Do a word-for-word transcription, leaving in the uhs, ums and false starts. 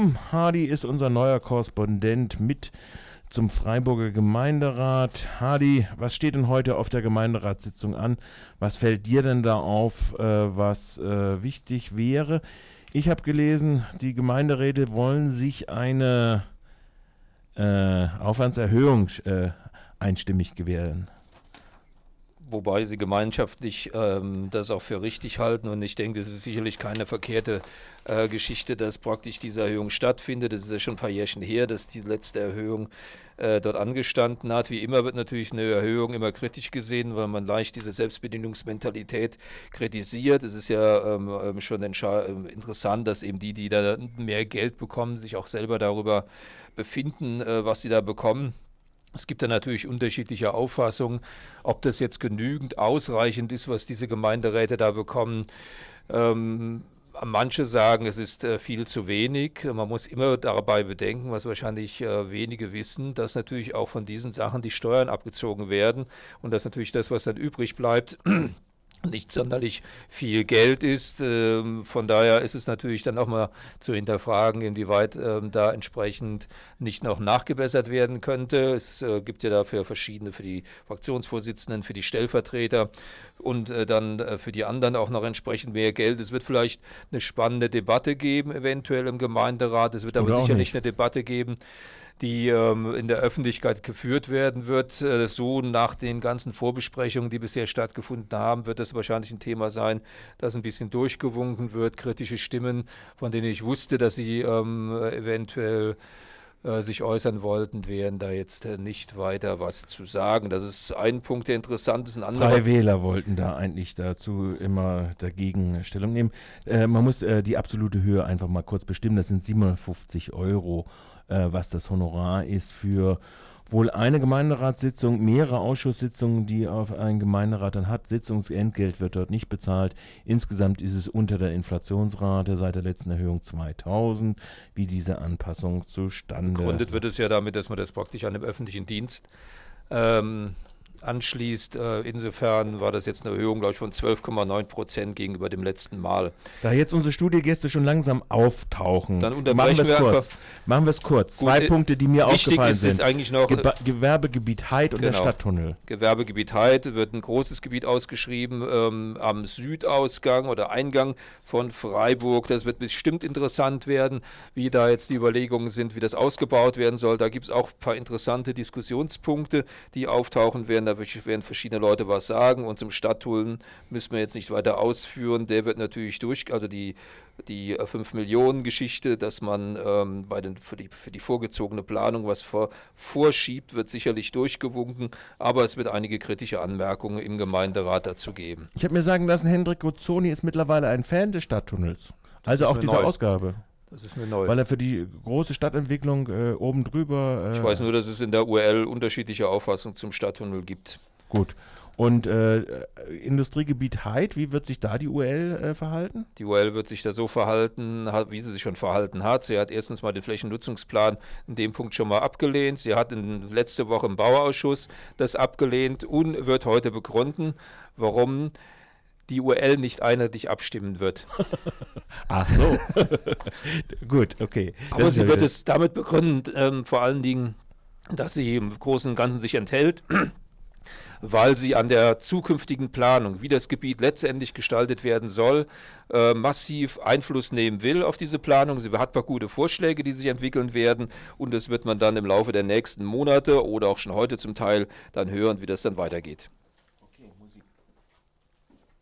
Tom Hardy ist unser neuer Korrespondent mit zum Freiburger Gemeinderat. Hardy, was steht denn heute auf der Gemeinderatssitzung an? Was fällt dir denn da auf, äh, was äh, wichtig wäre? Ich habe gelesen, die Gemeinderäte wollen sich eine äh, Aufwandserhöhung äh, einstimmig gewähren. Wobei sie gemeinschaftlich ähm, das auch für richtig halten, und ich denke, es ist sicherlich keine verkehrte äh, Geschichte, dass praktisch diese Erhöhung stattfindet. Das ist ja schon ein paar Jährchen her, dass die letzte Erhöhung äh, dort angestanden hat. Wie immer wird natürlich eine Erhöhung immer kritisch gesehen, weil man leicht diese Selbstbedienungsmentalität kritisiert. Es ist ja ähm, schon interessant, dass eben die, die da mehr Geld bekommen, sich auch selber darüber befinden, äh, was sie da bekommen. Es gibt da natürlich unterschiedliche Auffassungen, ob das jetzt genügend ausreichend ist, was diese Gemeinderäte da bekommen. Ähm, manche sagen, es ist äh, viel zu wenig. Man muss immer dabei bedenken, was wahrscheinlich äh, wenige wissen, dass natürlich auch von diesen Sachen die Steuern abgezogen werden und dass natürlich das, was dann übrig bleibt, nicht sonderlich viel Geld ist. Ähm, von daher ist es natürlich dann auch mal zu hinterfragen, inwieweit ähm, da entsprechend nicht noch nachgebessert werden könnte. Es äh, gibt ja dafür verschiedene, für die Fraktionsvorsitzenden, für die Stellvertreter und äh, dann äh, für die anderen auch noch entsprechend mehr Geld. Es wird vielleicht eine spannende Debatte geben, eventuell im Gemeinderat. Es wird aber sicherlich eine Debatte geben, die ähm, in der Öffentlichkeit geführt werden wird. Äh, so nach den ganzen Vorbesprechungen, die bisher stattgefunden haben, wird das wahrscheinlich ein Thema sein, das ein bisschen durchgewunken wird. Kritische Stimmen, von denen ich wusste, dass sie ähm, eventuell äh, sich äußern wollten, wären da jetzt äh, nicht weiter was zu sagen. Das ist ein Punkt, der interessant ist. Ein anderer Freie Wähler wollten da eigentlich dazu immer dagegen Stellung nehmen. Äh, man muss äh, die absolute Höhe einfach mal kurz bestimmen. Das sind siebenhundertfünfzig Euro. Was das Honorar ist für wohl eine Gemeinderatssitzung, mehrere Ausschusssitzungen, die auf ein Gemeinderat dann hat. Sitzungsentgelt wird dort nicht bezahlt. Insgesamt ist es unter der Inflationsrate seit der letzten Erhöhung zweitausend, wie diese Anpassung zustande. Begründet wird es ja damit, dass man das praktisch an dem öffentlichen Dienst ähm, anschließt. Insofern war das jetzt eine Erhöhung, glaube ich, von zwölf Komma neun Prozent gegenüber dem letzten Mal. Da jetzt unsere Studiogäste schon langsam auftauchen, dann unterbrechen machen wir es kurz. Machen wir es kurz. Zwei Gut, Punkte, die mir aufgefallen ist sind. Jetzt eigentlich noch Ge- Gewerbegebiet Heid und genau. der Stadttunnel. Gewerbegebiet Heid wird ein großes Gebiet ausgeschrieben ähm, am Südausgang oder Eingang von Freiburg. Das wird bestimmt interessant werden, wie da jetzt die Überlegungen sind, wie das ausgebaut werden soll. Da gibt es auch ein paar interessante Diskussionspunkte, die auftauchen werden. Da werden verschiedene Leute was sagen, und zum Stadttunnel müssen wir jetzt nicht weiter ausführen. Der wird natürlich durch, also die, die fünf Millionen Geschichte, dass man ähm, bei den, für, die, für die vorgezogene Planung was vor, vorschiebt, wird sicherlich durchgewunken, aber es wird einige kritische Anmerkungen im Gemeinderat dazu geben. Ich habe mir sagen lassen, Hendrik Guzzoni ist mittlerweile ein Fan des Stadttunnels. Also auch dieser neu. Ausgabe. Das ist mir neu. Weil er für die große Stadtentwicklung äh, oben drüber... Äh, ich weiß nur, dass es in der U R L unterschiedliche Auffassungen zum Stadttunnel gibt. Gut. Und äh, Industriegebiet Heid, wie wird sich da die U L äh, verhalten? Die U L wird sich da so verhalten, wie sie sich schon verhalten hat. Sie hat erstens mal den Flächennutzungsplan in dem Punkt schon mal abgelehnt. Sie hat in, letzte Woche im Bauausschuss das abgelehnt und wird heute begründen, warum die U L nicht einheitlich abstimmen wird. Ach so. Gut, okay. Aber das sie wird es damit begründen, ähm, vor allen Dingen, dass sie im Großen und Ganzen sich enthält, weil sie an der zukünftigen Planung, wie das Gebiet letztendlich gestaltet werden soll, äh, massiv Einfluss nehmen will auf diese Planung. Sie hat ein paar gute Vorschläge, die sich entwickeln werden, und das wird man dann im Laufe der nächsten Monate oder auch schon heute zum Teil dann hören, wie das dann weitergeht.